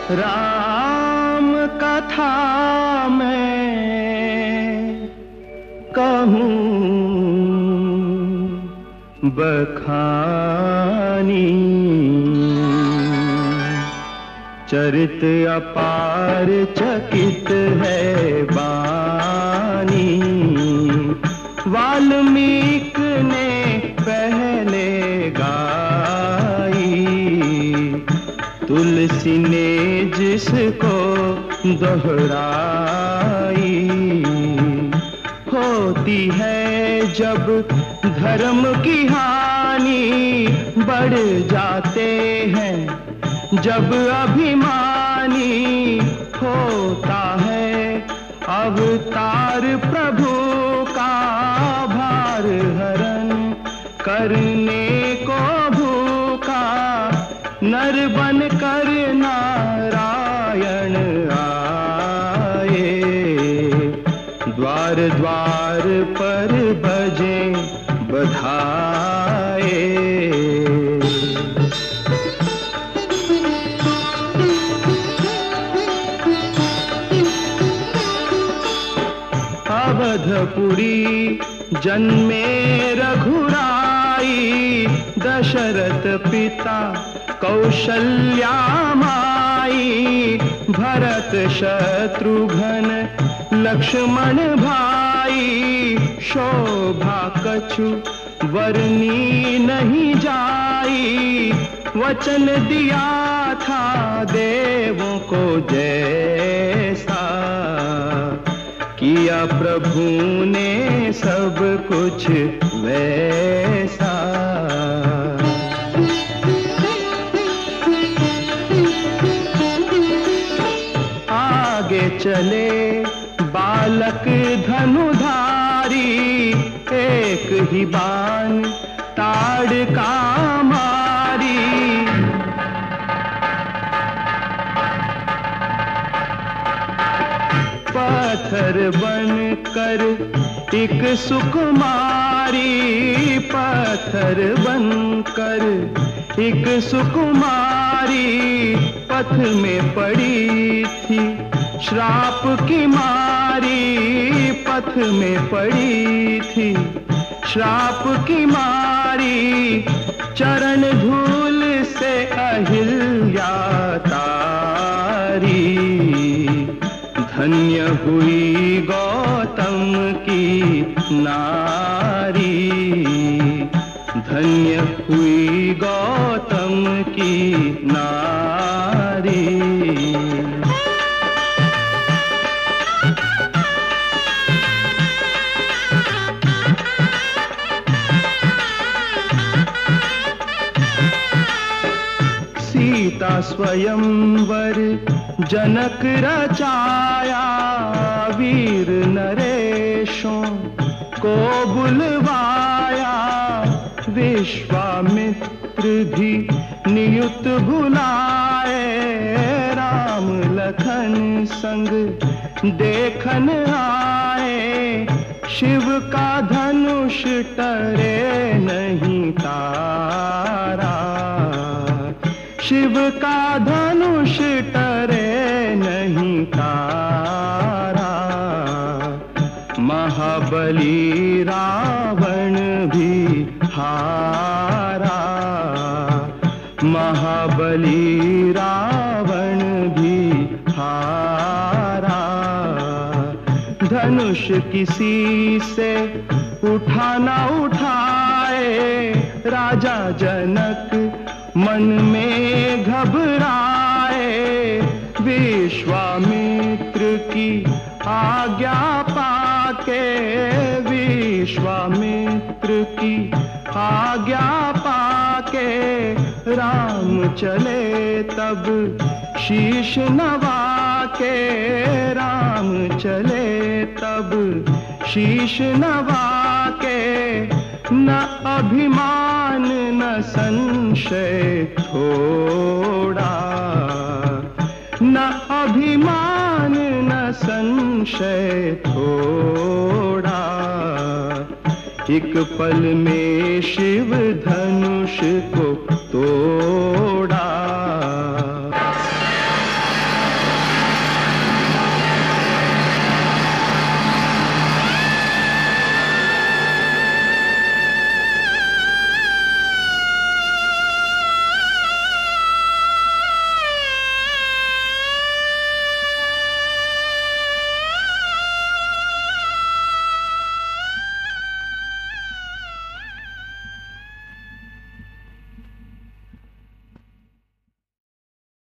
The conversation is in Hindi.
राम कथा मैं कहूँ बखानी, चरित अपार चकित है बानी। वाल्मीकि ने पहले गाई, तुलसी ने जिसको दोहराई। होती है जब धर्म की हानि, बढ़ जाते हैं जब अभिमानी। होता है अवतार प्रभु का भार हरण, करने को भूखा नर बन कर नारायण आए। द्वार द्वार पर बजे बधाए। अवधपुरी जन्मे रघुराई, दशरथ पिता कौशल्या माई। भरत शत्रुघ्न लक्ष्मण भाई, शोभा कछु वर्णी नहीं जाई। वचन दिया था देवों को जैसा, किया प्रभु ने सब कुछ वैसा। आगे चले बालक धनुधारी, एक ही बाण ताड़का मारी। पत्थर बनकर एक सुकुमारी, पत्थर बनकर एक सुकुमारी। पथ में पड़ी थी श्राप की मारी, पथ में पड़ी थी श्राप की मारी। चरण धूल से अहिल्या तारी, धन्य हुई गौतम की नारी। धन्य हुई गौतम की नारी। सीता स्वयंवर जनक रचाया, वीर नरेशों को बुलवाया। विश्वामित्र भी नियुक्त बुलाए, राम लखन संग देखन आए। शिव का धनुष टरे नहीं तारा, शिव का धनुष टरे नहीं तारा। महाबली रावण भी हारा, महाबली रावण भी हारा। धनुष किसी से उठा ना उठाए, राजा जनक मन में घबराए। विश्वामित्र की आज्ञा पाके, विश्वामित्र की आज्ञा पाके। राम चले तब शीश नवा के, राम चले तब शीश नवा के। न अभिमान न संशय थोड़ा, न अभिमान न संशय थोड़ा। एक पल में शिव धनुष को तोड़ा।